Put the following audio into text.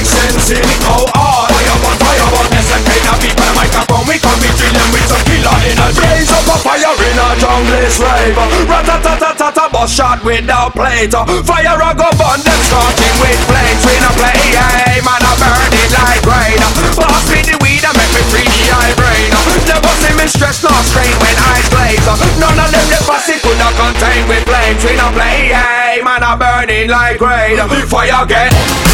make sense in it, go hard. Fireball, yes, I kind of beat by the microphone. We come be drilling with some killer energy. Blaze up a fire in a junglist rave. Rat-a-tat-a-tat-a, bus shot without plate. Fire a go burn them starting with flames. We no play, hey, man, I burn it like rain. Pass me the weed and make me free the eye brain. Never see me stress nor strain when eyes glaze. None of them the pussy could not contain with flames. We no play, hey, man, I burn it like rain. The fire get